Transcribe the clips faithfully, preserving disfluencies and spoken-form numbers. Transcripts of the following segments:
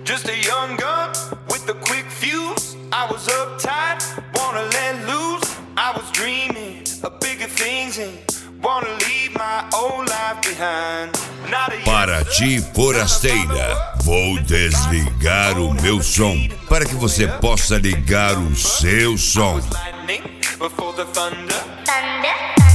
Just a young gun with a quick fuse. I was uptight, wanna let loose. I was dreaming of bigger things and wanna leave my old life behind. Para ti, forasteira, vou desligar o meu som para que você possa ligar o seu som. Before the thunder. Thunder.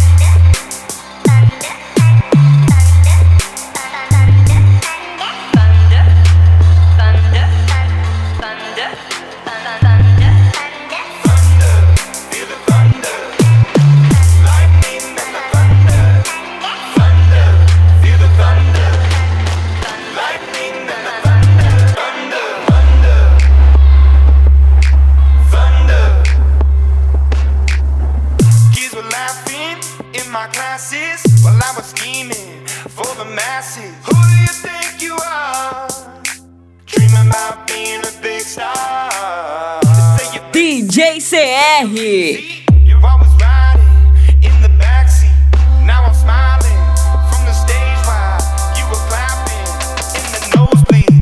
My classes while I was scheming for the masses. Who do you think you are? Dreaming about being a big star. D J C R. You're always riding in the backseat. Now I'm smiling from the stage while you were clapping in the nosebleeds.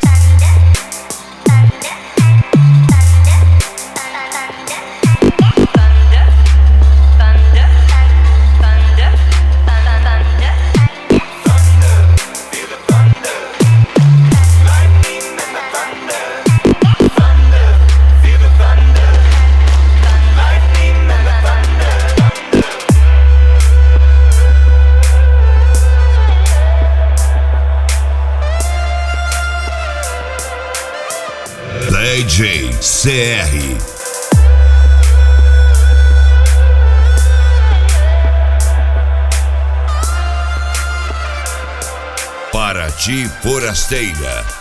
D J C R. Para ti, forasteira.